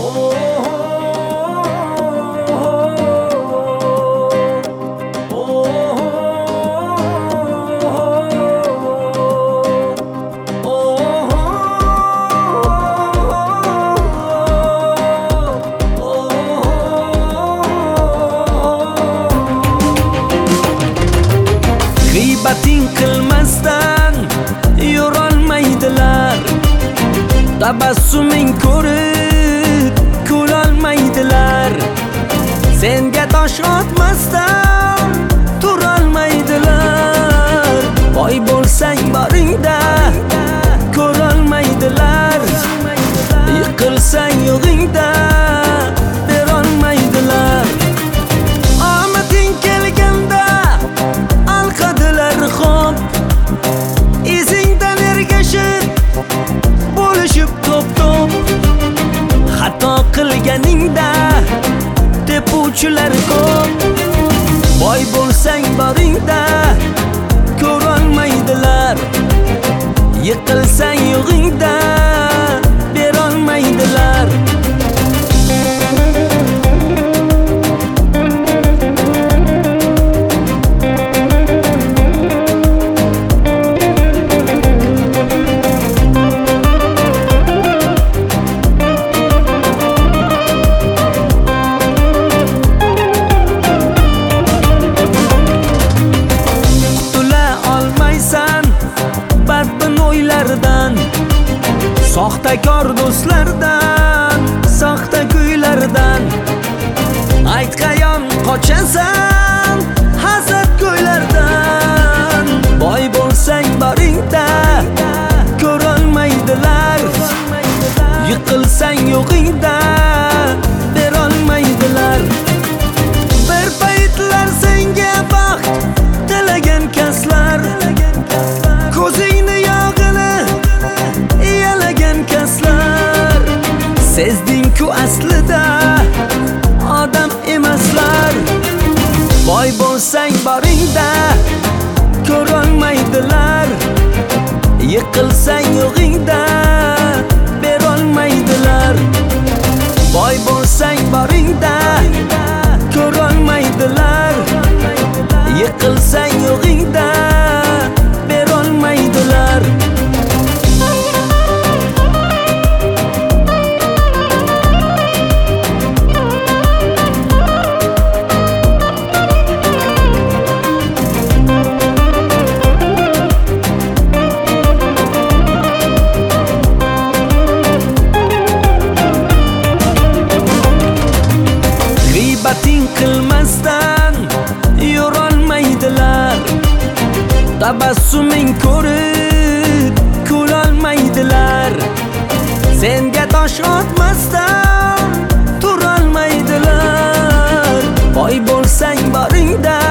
G'iybating qilmasdan yurolmaydilar, tabassuming ko'rib kulolmaydilar, senga tosh otmasdan turolmaydilar. Boy bo'lsang boringda ko'rolmaydilar, yiqilsang yo'g'ingda berolmaydilar. Omading kelganda alqadilar xo'p, izingdan ergashib bo'lishib to'p-to'p. Xato qilganingda tepuvchilar ko'p. Boy bo'lsang boringda ko'rolmaydilar, yiqilsang yo'g'ingda berolmaydilar. Soxtakor do'stlardan, soxta kuylardan aytqayon qochasan hasad ko'ylardan. Boy bo'lsang boringda ko'rolmaydilar, yiqilsang yo'g'ingda berolmaydilar. Bir paytlar senga baxt tilagan kaslar, ko'zingni yog'ini yalagan kaslar, sezding-ku aslida odam emaslar. Boy bo'lsang boringda ko'rolmaydilar, yiqilsang yo'g'ingda berolmaydilar. Boy bo'lsang boringda ko'rolmaydilar, yiqilsang yo'g'ingda berolmaydilar. G'iybating qilmasdan yurolmaydilar, tabassuming ko'rib kulolmaydilar, senga tosh otmasdan turolmaydilar. Boy bo'lsang boringda